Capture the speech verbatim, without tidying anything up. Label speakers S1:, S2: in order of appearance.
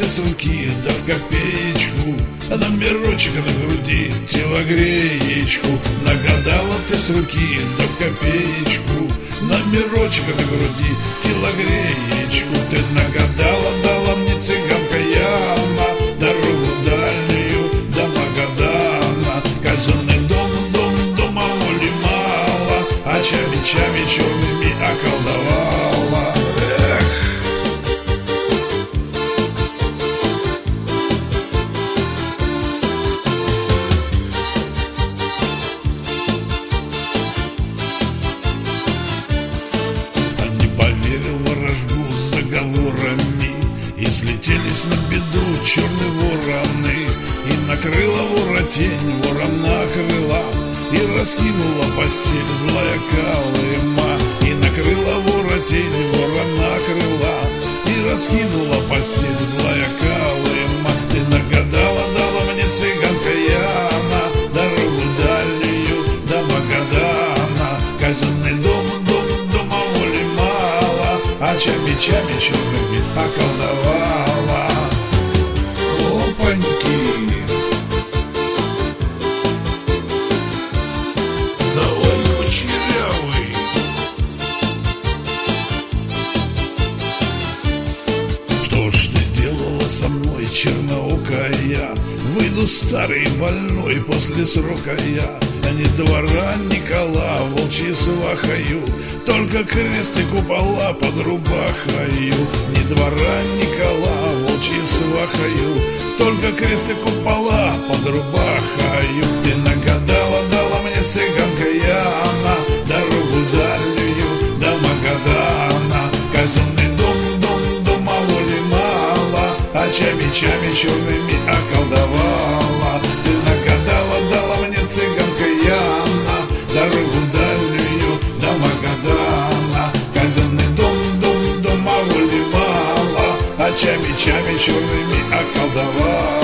S1: ты с руки, да в копеечку, а номерочек на груди, телогреечку. Нагадала ты с руки, да в копеечку, номерочек на груди, телогреечку. Ты нагадала, дала мне, цыганка Яна, дорогу дальнюю до Магадана. Казенный дом, дом, дома воли мало, а чами-чами черными околдовала. Эх! Ворожбу с заговорами, и слетелись на беду черные вороны. И накрыла вора тень, вором накрыла, и раскинула постель злая Колыма. И накрыла вора тень, вором накрыла, и раскинула постель злая Колыма. Ты нагадала, дала мне, цыганка Яна, дорогу дальнюю до Магадана. Казенный дом, дом, дома воли мало, а чами-чами черными околдовала. Опаньки! Давай, кучерявый! Что ж ты сделала со мной, черноокая? Выйду старый и больной после срока я. А не двора Никола, волчьи свахаю, только крест и купола под рубахою. Не двора Никола, волчьи свахаю, только крест и купола под рубахою. Ты нагадала, дала мне, цыганка Яна, дорогу дальнюю до Магадана. Казенный дом, дом, дома воли мало, а чами-чами черными околдовала. Ты нагадала, дала мне, цыганка Яна, дорогу дальнюю до Магадана. Казенный дом, дом, дома воли мало, а чами-чами черными околдовала.